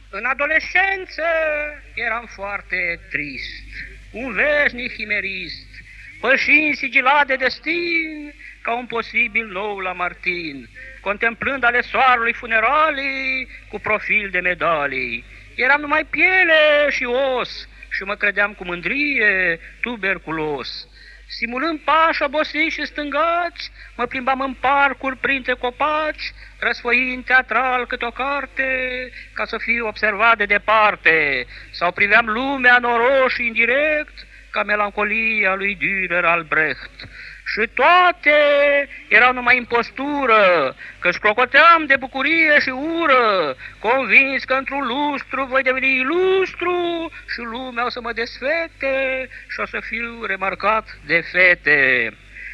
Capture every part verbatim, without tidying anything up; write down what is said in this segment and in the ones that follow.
În adolescență eram foarte trist, un veșnic chimerist, pășind sigilat de destin ca un posibil nou Lamartine, contemplând ale soarelui funeralii cu profil de medalii. Eram numai piele și os și mă credeam cu mândrie tuberculos. Simulând pași obosiți și stângați, mă plimbam în parcuri printre copaci, răsfoind teatral câte o carte, ca să fiu observat de departe, sau priveam lumea noroși și indirect, ca melancolia lui Dürer Albrecht. Și toate erau numai impostură, că-și clocoteam de bucurie și ură, convins că într-un lustru voi deveni ilustru și lumea o să mă desfete și o să fiu remarcat de fete.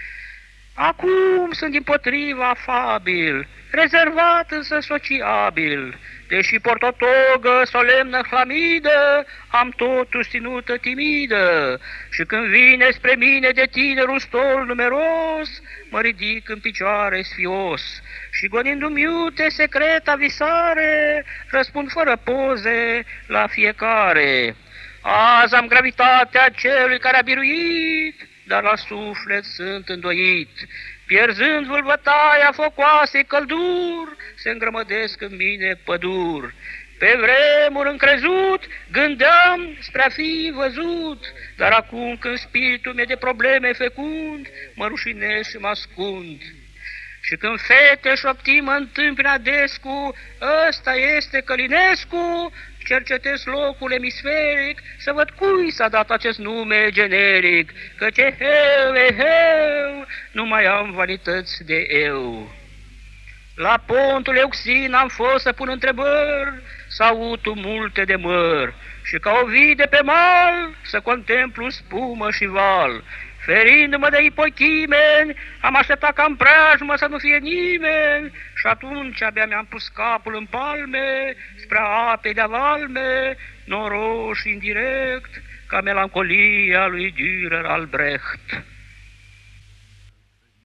Acum sunt dimpotriva afabil, rezervat însă sociabil, deși port o togă solemnă hlamidă, am totuși ținută timidă, și când vine spre mine de tinerul stol numeros, mă ridic în picioare sfios și gonindu-mi iute secreta visare, răspund fără poze la fiecare. Azi am gravitatea celui care a biruit, dar la suflet sunt îndoit. Pierzând vâlvătaia focoasei călduri, se îngrămădesc în mine păduri. Pe vremuri încrezut, gândeam spre a fi văzut, dar acum când spiritul meu de probleme fecund, mă rușinez și mă ascund. Și când fete șoptii mă întâmpină adescu, ăsta este Călinescu, cercetez locul emisferic să văd cui s-a dat acest nume generic, căci eheu, eheu, nu mai am vanități de eu. La pontul Euxin am fost să pun întrebări, s-aud multe de măr, și ca o vii de pe mal să contemplu spumă și val. Ferindu-mă de ipochimeni, am așteptat ca în preajmă să nu fie nimeni, și atunci abia mi-am pus capul în palme, spre apei de avalme, noroși indirect, ca melancolia lui Dürer Albrecht.